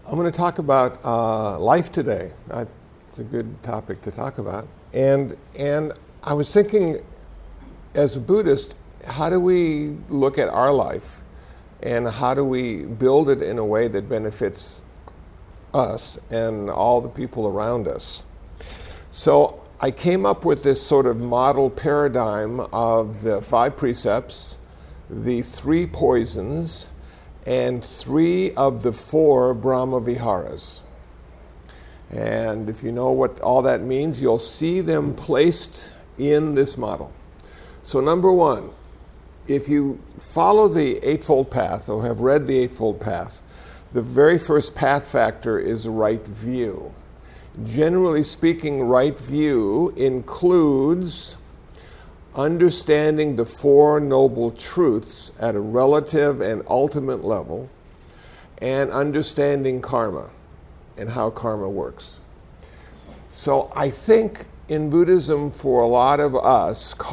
I'm going to talk about life today. It's a good topic to talk about. And I was thinking, as a Buddhist, how do we look at our life and how do we build it in a way that benefits us and all the people around us? So I came up with this sort of model paradigm of the 5 precepts, the 3 poisons, and 3 of the 4 Brahma Viharas. And if you know what all that means, you'll see them placed in this model. So number 1, if you follow the Eightfold Path or have read the Eightfold Path, the very first path factor is right view. Generally speaking, right view includes understanding the 4 noble truths at a relative and ultimate level, and understanding karma and how karma works. So I think in Buddhism, for a lot of us,